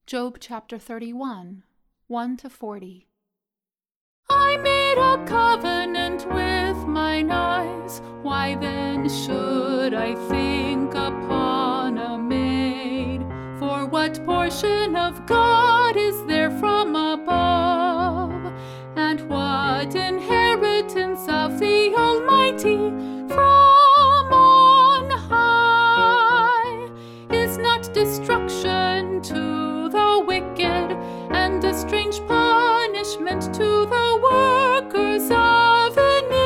Job chapter 31, 1-40. I made a covenant with mine eyes. Why then should I think upon a maid? For what portion of God is there from above? And what inheritance of the Almighty from on high? Is not destruction to the wicked, and a strange punishment to the workers of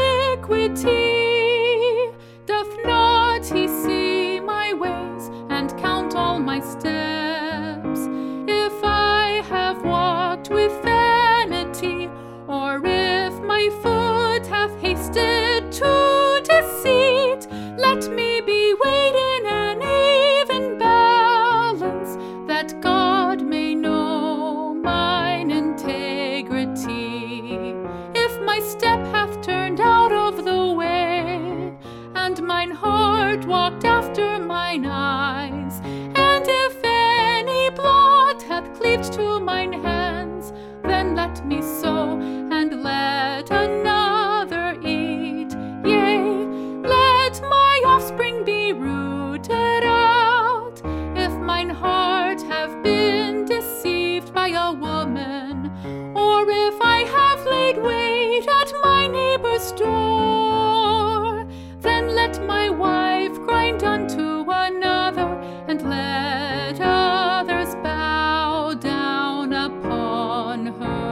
iniquity? Doth not he see my ways, and count all my steps? If I have walked with vanity, or if my foot hath hasted to deceit, let me be weighed in an even balance, that God may know mine integrity. If my step hath turned out of the way, and mine heart walked after mine eyes, and if any blot hath cleaved to mine hands, then let me sow, and let another eat. Yea, let my offspring be rooted out. If mine heart have been deceived by a woman, or if I have laid wait at my neighbor's door, then let my wife grind unto another, and let others bow down upon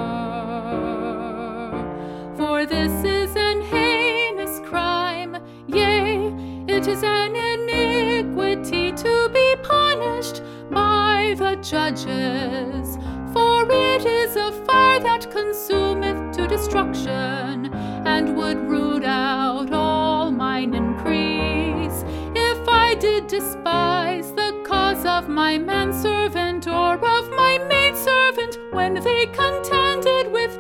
her. For this is an heinous crime, yea, it is an iniquity to be punished by the judges. For it is a fire that consumeth to destruction, and would root out all mine increase. If I did despise the cause of my manservant, or of my maidservant, when they contended with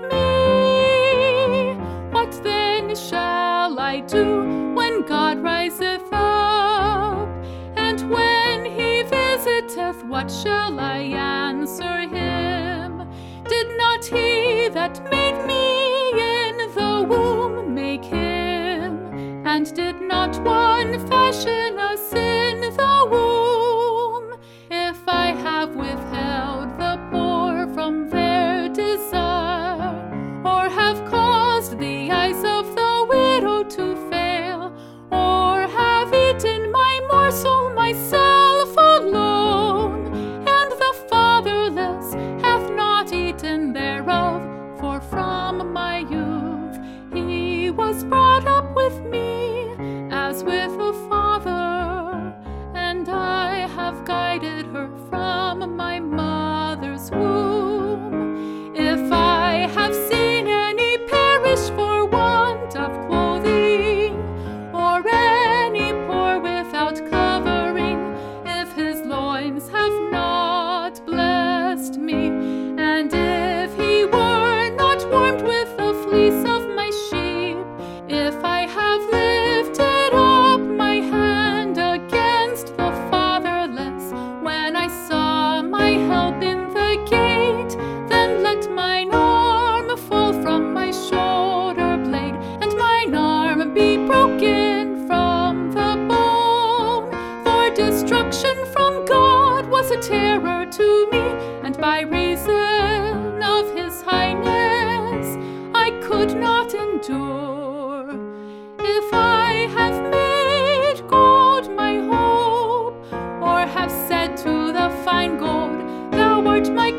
me, what then shall I do when God riseth up? And when he visiteth, what shall I answer him? Did not he that made me in the womb make him? And did not one fashion us in the womb? If I have withheld the poor from their desire, or have caused the eyes of the widow to fail, or have eaten my morsel myself alone, and the fatherless hath not eaten thereof, for from my youth he was brought up with me as with a father, and I have guided her from my mother's womb. If I have seen any perish for want of clothing, or any poor without covering, if his loins have not blessed me, and if he were not warmed with the fleece of my sheep, if I have lifted up my hand against the fatherless, when I saw my help in the gate, then let mine arm fall from my shoulder blade, and mine arm be broken from the bone. For destruction from God was a terror to me, and by reason of his highness I could not endure. If I have made gold my hope, or have said to the fine gold, thou art my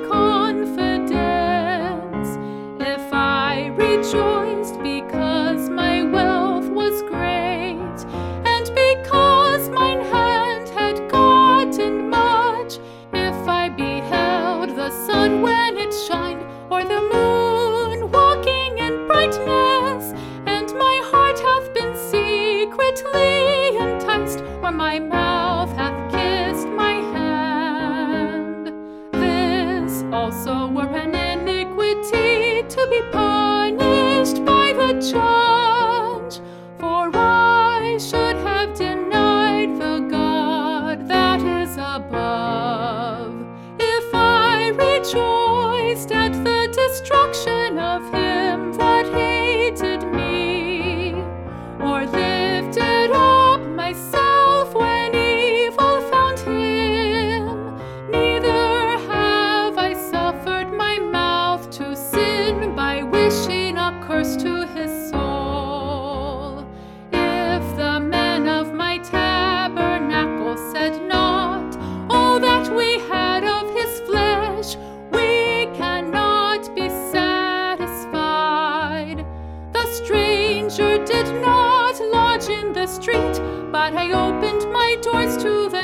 confidence, if I rejoiced because my wealth was great, and because mine hand had gotten much, if I beheld the sun when it shined, or the moon walking in brightness, and my heart hath been secretly enticed, or my mouth hath kissed my hand, this also were an iniquity to be punished by the judge. For I should have denied the God that is above, if I that I opened my doors to the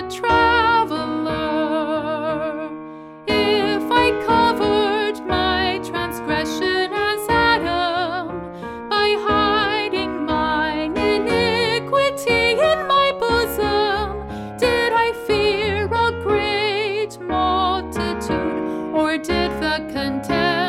traveler. If I covered my transgression as Adam by hiding mine iniquity in my bosom, did I fear a great multitude, or did the contempt